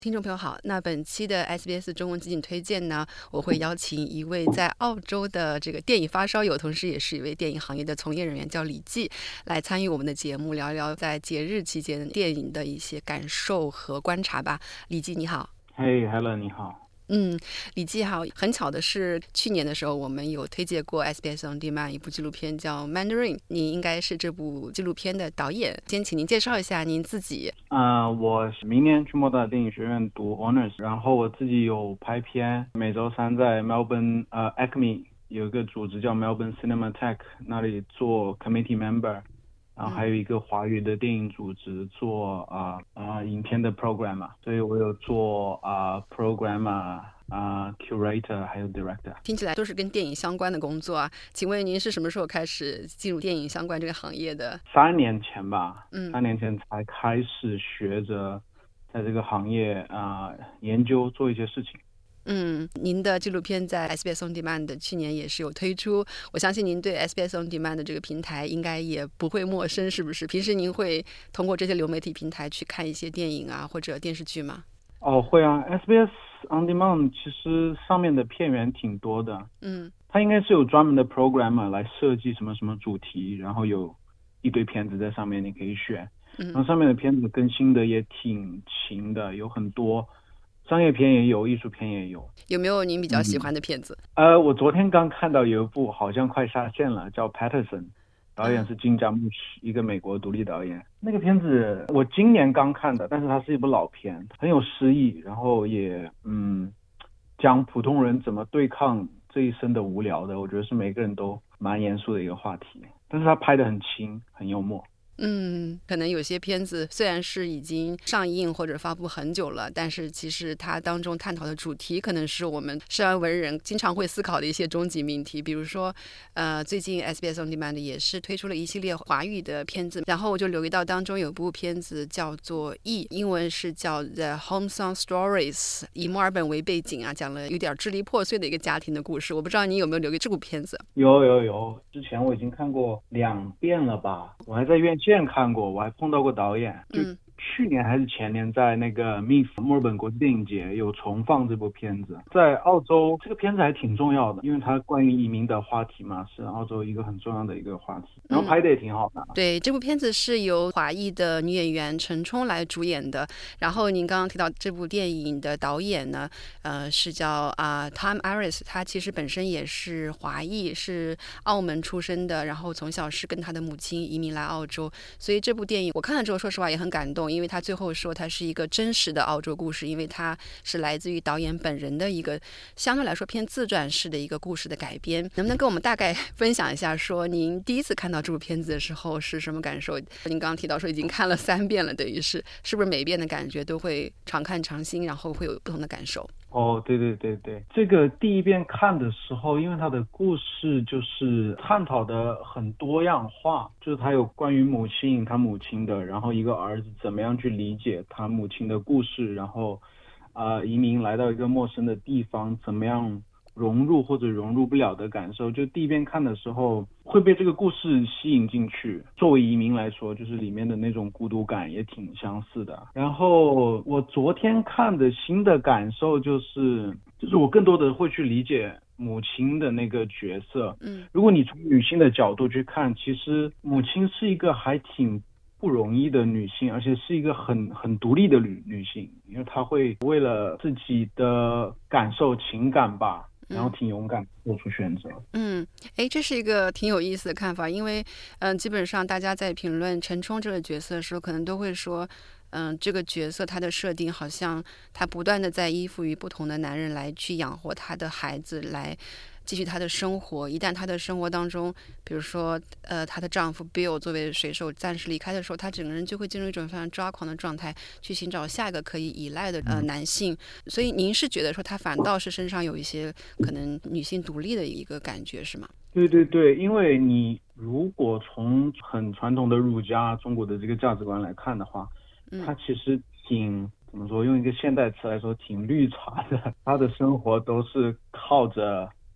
听众朋友好，那本期的 SBS 中文集锦推荐呢，我会邀请一位在澳洲的这个电影发烧友，同时也是一位电影行业的从业人员，叫李记，来参与我们的节目，聊一聊在节日期间电影的一些感受和观察吧。李记你好。 嘿 Helen 你好。 李记好，很巧的是，去年的时候我们有推荐过 SBS On Demand 一部纪录片叫 Mandarin， 您应该是这部纪录片的导演，先请您介绍一下您自己。 我明年去莫大电影学院读 Honors， 然后我自己有拍片，每周三在 Melbourne Acme 有一个组织叫 Melbourne Cinematheque， 那里做 committee member， 然后还有一个华语的电影组织做影片的 programmer， 所以我有做programmer、curator 还有 director。 听起来都是跟电影相关的工作啊，请问您是什么时候开始进入电影相关这个行业的 ？3年前吧，3年前才开始学着在这个行业研究做一些事情。 您的纪录片在 SBS On Demand 去年也是有推出，我相信您对 SBS On Demand 的这个平台应该也不会陌生，是不是？平时您会通过这些流媒体平台去看一些电影啊或者电视剧吗？ 会啊， SBS On Demand 其实上面的片源挺多的。它应该是有专门的 programmer 来设计什么什么主题，然后有一堆片子在上面你可以选。然后上面的片子更新的也挺勤的，有很多商业片也有，艺术片也有。 有没有您比较喜欢的片子？ 我昨天刚看到有一部好像快下线了，叫 Patterson， 导演是金扎木许，一个美国独立导演。那个片子我今年刚看的，但是它是一部老片，很有诗意，然后也讲普通人怎么对抗这一生的无聊的，我觉得是每个人都蛮严肃的一个话题，但是他拍得很轻，很幽默。 可能有些片子虽然是已经上映或者发布很久了，但是其实它当中探讨的主题可能是我们社会文人经常会思考的一些终极命题。比如说最近 SBS On Demand 也是推出了一系列华语的片子，然后我就留意到当中有部片子叫做 E， 英文是叫 The Homesong Stories， 以墨尔本为背景啊，讲了有点支离破碎的一个家庭的故事。我不知道你有没有留意这部片子？ 有，之前我已经看过2遍了吧，我还在院线看过，我还碰到过导演，就去年还是前年在那个 MIF 墨尔本国际电影节有重放这部片子。在澳洲这个片子还挺重要的，因为它关于移民的话题嘛，是澳洲一个很重要的一个话题，然后拍的也挺好的。 对，这部片子是由华裔的女演员陈冲来主演的，然后您刚刚提到这部电影的导演呢是叫Tom Aris， 他其实本身也是华裔，是澳门出生的，然后从小是跟他的母亲移民来澳洲，所以这部电影我看了之后说实话也很感动，因为他最后说他是一个真实的澳洲故事，因为他是来自于导演本人的一个相对来说偏自传式的一个故事的改编。能不能跟我们大概分享一下，说您第一次看到这部片子的时候是什么感受？您刚刚提到说已经看了3遍了，等于是不是每一遍的感觉都会常看常新，然后会有不同的感受？ 对，这个第一遍看的时候，因为他的故事就是探讨的很多样化，就是他有关于母亲，他母亲的，然后一个儿子怎么样去理解他母亲的故事，然后移民来到一个陌生的地方，怎么样融入或者融入不了的感受，就第一遍看的时候会被这个故事吸引进去。作为移民来说，就是里面的那种孤独感也挺相似的。然后我昨天看的新的感受就是我更多的会去理解母亲的那个角色。如果你从女性的角度去看，其实母亲是一个还挺不容易的女性，而且是一个很独立的女性，因为她会为了自己的感受情感吧，然后挺勇敢做出选择。 这是一个挺有意思的看法，因为基本上大家在评论陈冲这个角色的时候，可能都会说这个角色他的设定好像他不断的在依附于不同的男人来去养活他的孩子，来继续他的生活。一旦他的生活当中，比如说她的丈夫 Bill 作为水手暂时离开的时候，她整个人就会进入一种非常抓狂的状态，去寻找下一个可以依赖的男性。所以您是觉得说她反倒是身上有一些可能女性独立的一个感觉，是吗？ 对，因为你如果从很传统的儒家中国的这个价值观来看的话，它其实怎么说，用一个现代词来说挺绿茶的。他的生活都是靠着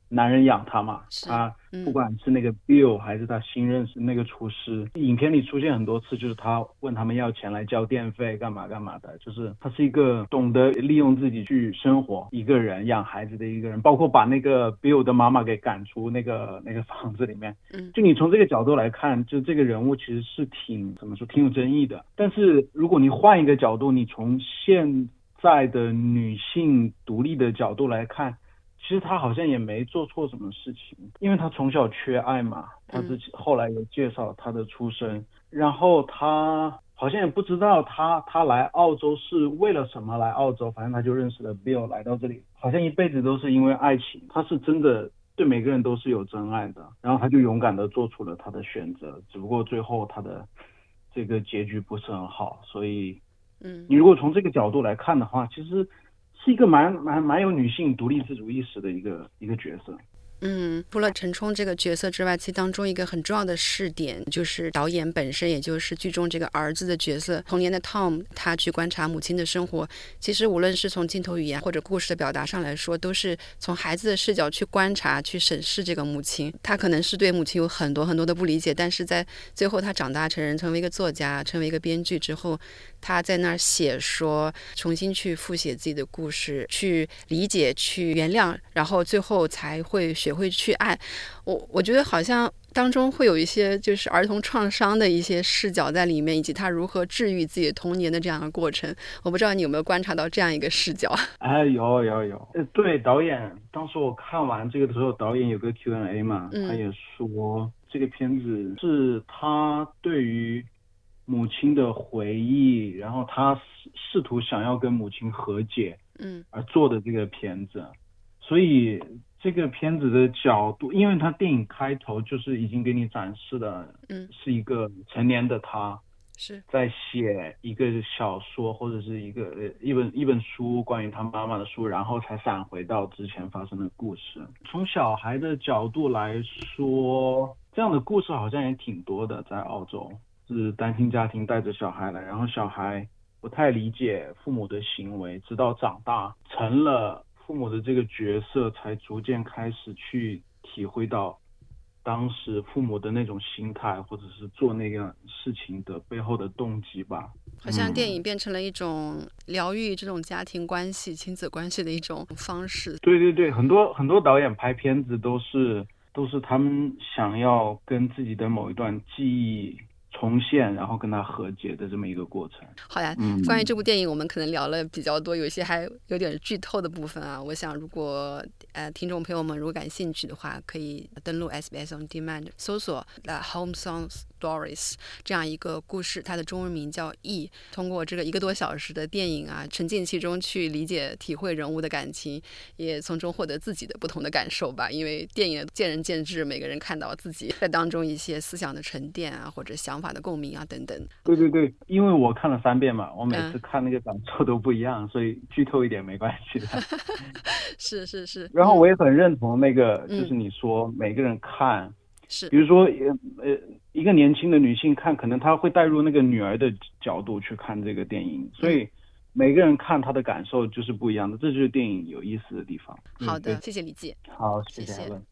男人养他嘛， 是他不管是那个 Bill 还是他新认识那个厨师，影片里出现很多次，就是他问他们要钱来交电费干嘛干嘛的，就是他是一个懂得利用自己去生活一个人养孩子的一个人，包括把那个 Bill 的妈妈给赶出那个房子里面。就你从这个角度来看，就这个人物其实是怎么说挺有争议的。但是如果你换一个角度，你从现在的女性独立的角度来看，其实他好像也没做错什么事情，因为他从小缺爱嘛，他自己后来有介绍他的出身，然后他好像也不知道他来澳洲是为了什么来澳洲，反正他就认识了 Bill 来到这里，好像一辈子都是因为爱情，他是真的对每个人都是有真爱的，然后他就勇敢的做出了他的选择，只不过最后他的这个结局不是很好，所以你如果从这个角度来看的话，其实是一个蛮有女性独立自主意识的一个角色。 除了陈冲这个角色之外，其实当中一个很重要的视点就是导演本身，也就是剧中这个儿子的角色。童年的 Tom 他去观察母亲的生活，其实无论是从镜头语言或者故事的表达上来说，都是从孩子的视角去观察去审视这个母亲。他可能是对母亲有很多很多的不理解，但是在最后他长大成人，成为一个作家，成为一个编剧之后，他在那儿写说重新去复写自己的故事，去理解，去原谅，然后最后才会学会去爱。我觉得好像当中会有一些就是儿童创伤的一些视角在里面，以及他如何治愈自己童年的这样的过程。我不知道你有没有观察到这样一个视角。 有。对，导演当时我看完这个的时候，导演有个 Q&A 嘛，他也说这个片子是他对于母亲的回忆，然后他试图想要跟母亲和解而做的这个片子。所以这个片子的角度，因为他电影开头就是已经给你展示了是一个成年的他是在写一个小说或者是一本书，关于他妈妈的书，然后才闪回到之前发生的故事。从小孩的角度来说，这样的故事好像也挺多的，在澳洲是单亲家庭带着小孩来，然后小孩不太理解父母的行为，直到长大成了父母的这个角色，才逐渐开始去体会到当时父母的那种心态，或者是做那个事情的背后的动机吧。 好像电影变成了一种疗愈这种家庭关系、亲子关系的一种方式。 对，很多导演拍片子都是他们想要跟自己的某一段记忆重现，然后跟他和解的这么一个过程。 好呀，关于这部电影我们可能聊了比较多，有些还有点剧透的部分啊。我想如果听众朋友们如果感兴趣的话，可以登录 SBS On Demand 搜索 The Home Songs Stories 这样一个故事，它的中文名叫 E。 通过这个1个多小时的电影啊，沉浸其中去理解体会人物的感情，也从中获得自己的不同的感受吧。因为电影见仁见智，每个人看到自己在当中一些思想的沉淀啊，或者想法的共鸣啊等等。 对，因为我看了3遍嘛，我每次看那个感受都不一样，所以剧透一点没关系的。 是。 然后我也很认同那个，就是你说每个人看， 是比如说一个年轻的女性看，可能她会带入那个女儿的角度去看这个电影，所以每个人看她的感受就是不一样的，这就是电影有意思的地方。 好的，谢谢李记。 好，谢谢。